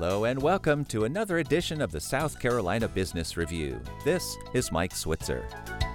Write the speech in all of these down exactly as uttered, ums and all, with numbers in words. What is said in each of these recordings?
Hello and welcome to another edition of the South Carolina Business Review. This is Mike Switzer.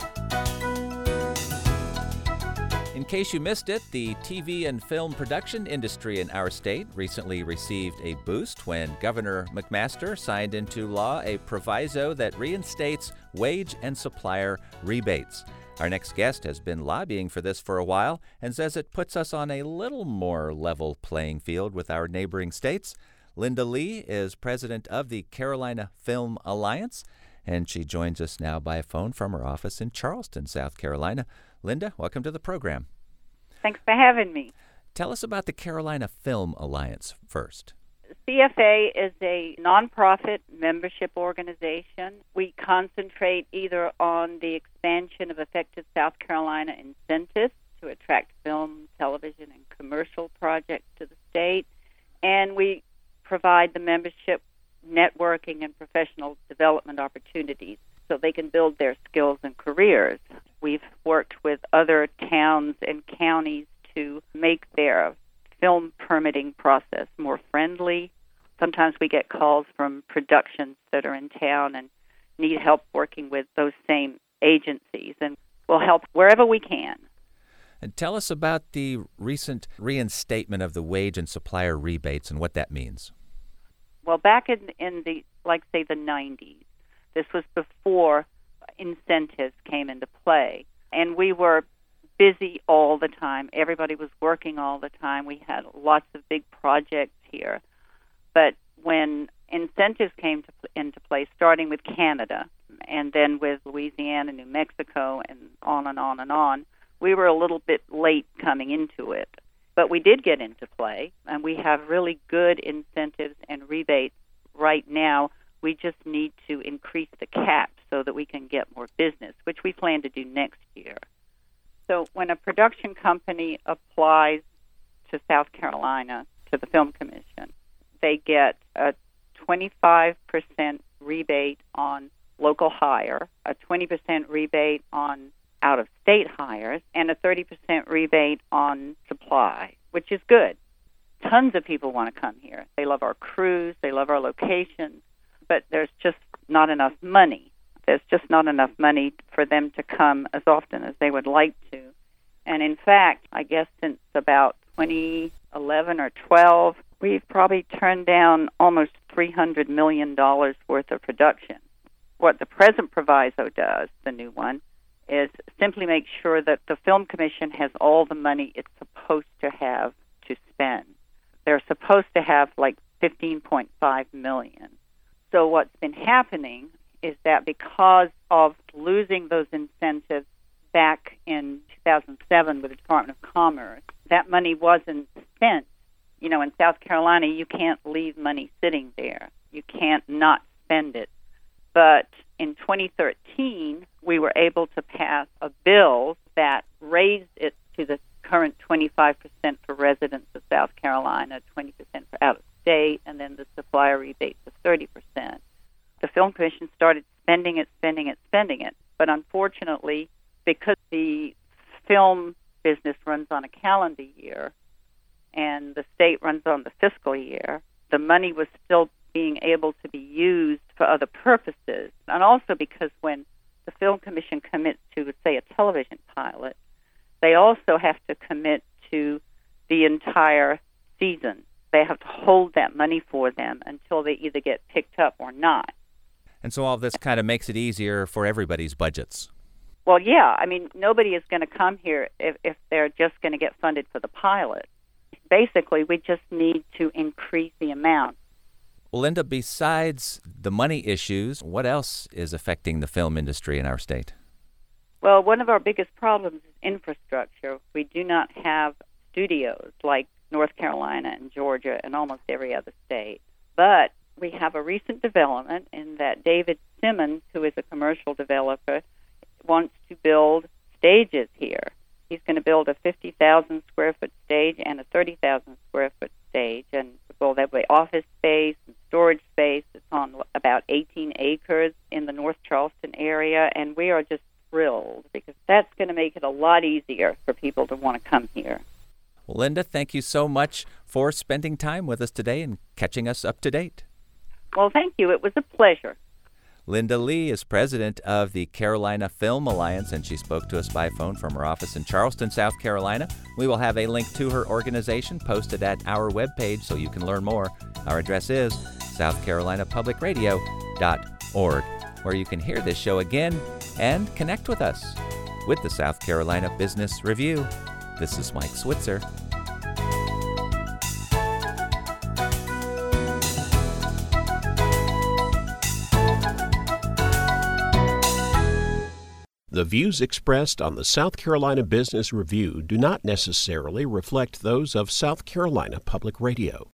In case you missed it, the T V and film production industry in our state recently received a boost when Governor McMaster signed into law a proviso that reinstates wage and supplier rebates. Our next guest has been lobbying for this for a while and says it puts us on a little more level playing field with our neighboring states. Linda Lee is president of the Carolina Film Alliance, and she joins us now by phone from her office in Charleston, South Carolina. Linda, welcome to the program. Thanks for having me. Tell us about the Carolina Film Alliance first. C F A is a nonprofit membership organization. We concentrate either on the expansion of effective South Carolina incentives to attract film, television, and commercial projects to the state, and we provide the membership networking and professional development opportunities so they can build their skills and careers. We've worked with other towns and counties to make their film permitting process more friendly. Sometimes we get calls from productions that are in town and need help working with those same agencies, and we'll help wherever we can. And tell us about the recent reinstatement of the wage and supplier rebates and what that means. Well, back in, in the, like, say, the nineties, this was before incentives came into play, and we were busy all the time. Everybody was working all the time. We had lots of big projects here. But when incentives came to, into play, starting with Canada and then with Louisiana, New Mexico, and on and on and on, we were a little bit late coming into it. But we did get into play, and we have really good incentives and rebates right now. We just need to increase the cap so that we can get more business, which we plan to do next year. So when a production company applies to South Carolina, to the Film Commission, they get a twenty-five percent rebate on local hire, a twenty percent rebate on out-of-state hires, and a thirty percent rebate on supply, which is good. Tons of people want to come here. They love our crews, they love our locations, but there's just not enough money. There's just not enough money for them to come as often as they would like to. And in fact, I guess since about twenty eleven or twelve, we've probably turned down almost three hundred million dollars worth of production. What the present proviso does, the new one, is simply make sure that the Film Commission has all the money it's supposed to have to spend. They're supposed to have like fifteen point five million dollars. So what's been happening is that because of losing those incentives back in two thousand seven with the Department of Commerce, that money wasn't spent. You know, in South Carolina, you can't leave money sitting there. You can't not spend it. But in twenty thirteen, we were able to pass a bill that raised it to the current twenty-five percent for residents of South Carolina, twenty percent for out-of-state, and then the supplier rebates of thirty percent. The Film Commission started spending it, spending it, spending it. But unfortunately, because the film business runs on a calendar year and the state runs on the fiscal year, the money was still being able to be used for other purposes. And also because when the Film Commission commits to, say, a television pilot, they also have to commit to the entire season. They have to hold that money for them until they either get picked up or not. And so all this kind of makes it easier for everybody's budgets. Well, yeah. I mean, nobody is going to come here if, if they're just going to get funded for the pilot. Basically, we just need to increase the amount. Well, Linda, besides the money issues, what else is affecting the film industry in our state? Well, one of our biggest problems is infrastructure. We do not have studios like North Carolina and Georgia and almost every other state. But we have a recent development in that David Simmons, who is a commercial developer, wants to build stages here. He's going to build a fifty thousand square foot stage and a thirty thousand square foot stage, and well, there'll be office space and storage space. It's on about eighteen acres in the North Charleston area, and we are just thrilled because that's going to make it a lot easier for people to want to come here. Well, Linda, thank you so much for spending time with us today and catching us up to date. Well, thank you. It was a pleasure. Linda Lee is president of the Carolina Film Alliance, and she spoke to us by phone from her office in Charleston, South Carolina. We will have a link to her organization posted at our webpage so you can learn more. Our address is south carolina public radio dot org, where you can hear this show again and connect with us. With the South Carolina Business Review, this is Mike Switzer. The views expressed on the South Carolina Business Review do not necessarily reflect those of South Carolina Public Radio.